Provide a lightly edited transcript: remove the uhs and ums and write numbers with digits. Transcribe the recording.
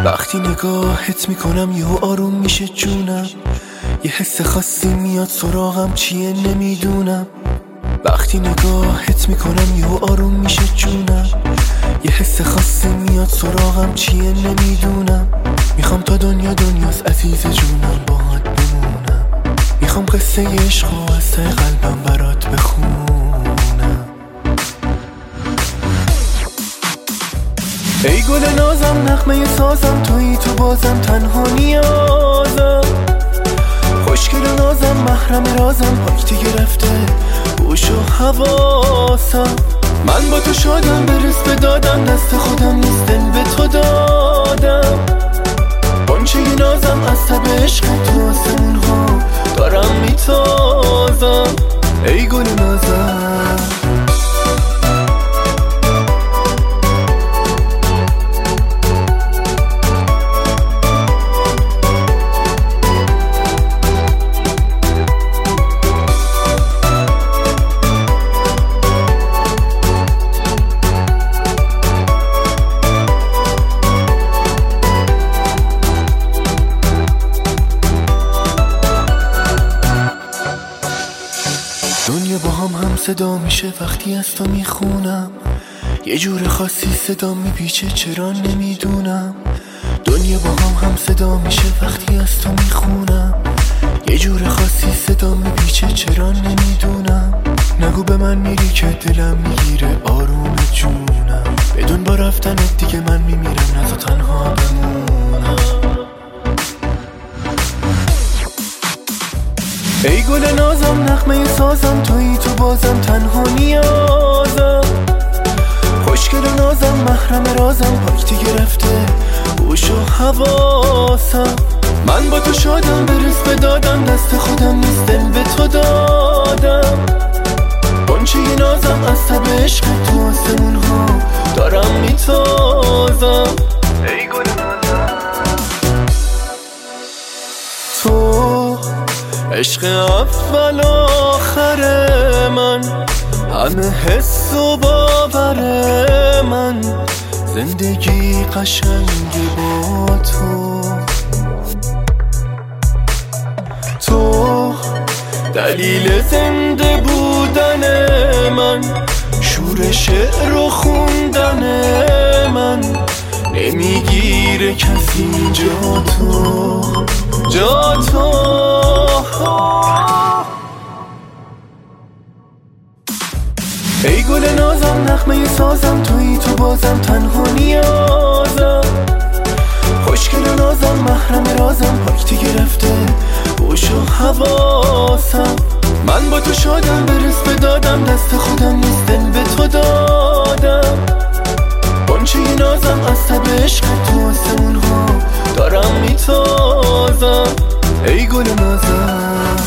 وقتی نگاهت میکنم یهو آروم میشه جونم، یه حس خاصی میاد سراغم چیه نمیدونم. وقتی نگاهت میکنم یهو آروم میشه جونم، یه حس خاصی میاد سراغم چیه نمیدونم. میخوام تا دنیاست عزیز جونم باهات بمونم، میخوام قصه عشق و از ته قلبم برات بخونم. ای گل نازم نغمه سازم، تویی تو بازم تنها نیازم، خوشگل نازم محرم رازم، پاکتی گرفته گوش و حواسم. من با تو شادم برس به دادم، دست خودم نیست دل به تو دادم. قنچه نازم از تب عشق تو آسمون ها دارم میتازم. ای گل نازم دنیا با هم صدا میشه وقتی از تو میخونم، یه جور خاصی صدا میپیچه چرا نمیدونم. دنیا با هم صدا میشه وقتی از تو میخونم، یه جور خاصی صدا میپیچه چرا نمیدونم. نگو به من میری که دلم میگیره آروم جونم، بدون با رفتنت دیگه من میمیرم نذار تنها بمونم. ای گل نازم نغمه سازم، تویی تو بازم تنها نیازم، خوشگل نازم محرم رازم، پاکتی گرفته گوش و حواسم. من با تو شادم برس به دادم، دست خودم نیست دل به تو دادم. قنچه نازم از تب عشق تو آسمون ها دارم میتازم. ای گل نازم تو عشق اول آخر من، همه حس و باور من، زندگی قشنگی با تو دلیل زنده بودن من، شور شعر و خوندن من، نمیگیره کسی جا تو. ای گل نازم نغمه سازم، تویی تو بازم تنها نیازم، خوشگل نازم محرم رازم، پاکتی گرفته گوش و حواسم. من با تو شادم برس به دادم، دست خودم نیست دل به تو دادم. قنچه نازم از تب عشق تو آسمون ها دارم میتازم. ای گل نازم